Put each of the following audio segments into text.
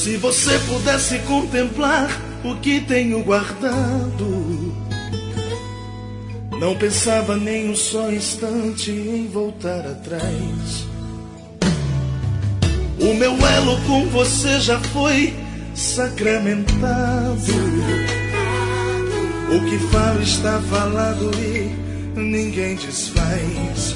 Se você pudesse contemplar o que tenho guardado, não pensava nem um só instante em voltar atrás. O meu elo com você já foi sacramentado. O que falo está falado e ninguém desfaz.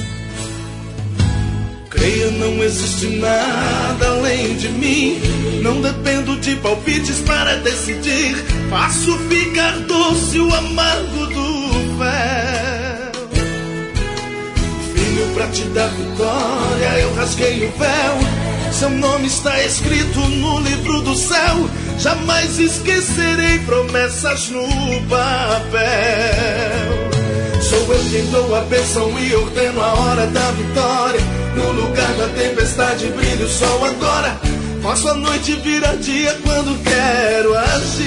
Creia, não existe nada além de mim. Não dependo de palpites para decidir. Faço ficar doce o amargo do véu. Filho, pra te dar vitória, eu rasguei o véu. Seu nome está escrito no livro do céu. Jamais esquecerei promessas no papel. Sou eu quem dou a bênção e ordeno a hora da vitória. No lugar da tempestade brilha o sol agora. Faço a noite virar dia quando quero agir.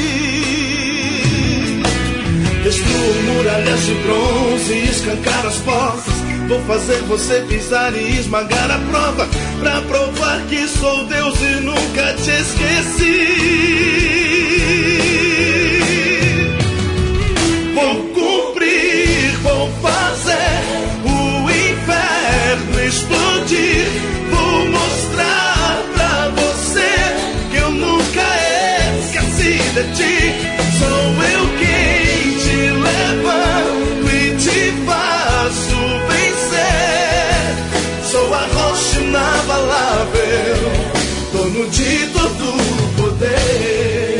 Destruo muralhas de bronze e escancar as portas. Vou fazer você pisar e esmagar a prova, pra provar que sou Deus e nunca te esqueci. Vou cumprir, vou fazer o inferno explodir. Vou mostrar pra você que eu nunca esqueci de ti. Sou eu quem te levanto e te faço vencer. Sou a rocha inabalável, dono de todo o poder.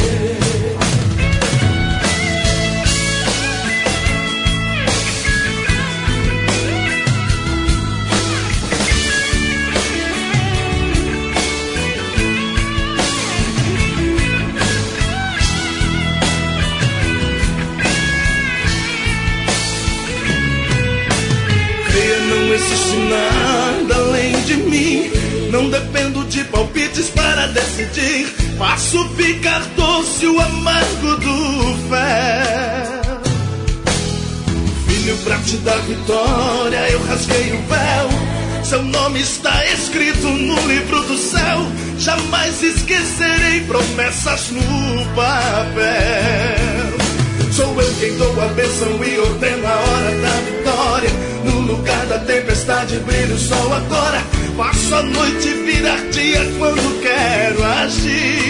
Não existe nada além de mim. Não dependo de palpites para decidir. Faço ficar doce o amargo do fel. Filho, pra te dar vitória, eu rasguei o véu. Seu nome está escrito no livro do céu. Jamais esquecerei promessas no papel. Sou eu quem dou a bênção e ordeno a hora da vitória. No lugar da tempestade brilha o sol agora. Faço a noite virar dia quando quero agir.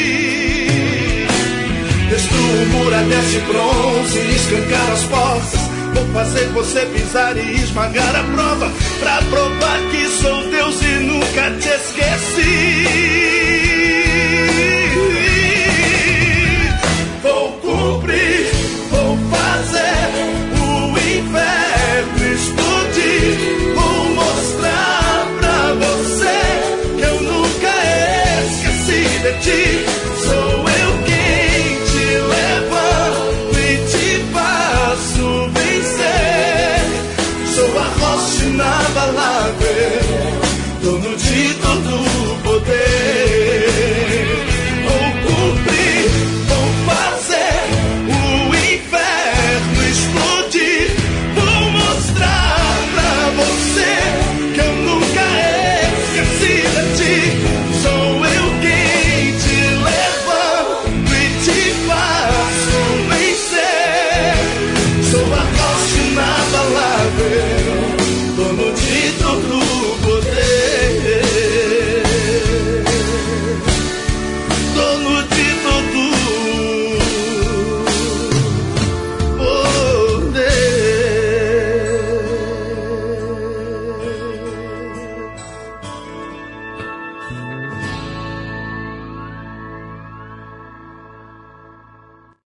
Destruo muralhas de bronze e escancar as portas. Vou fazer você pisar e esmagar a prova, pra provar que sou Deus e nunca te esqueci.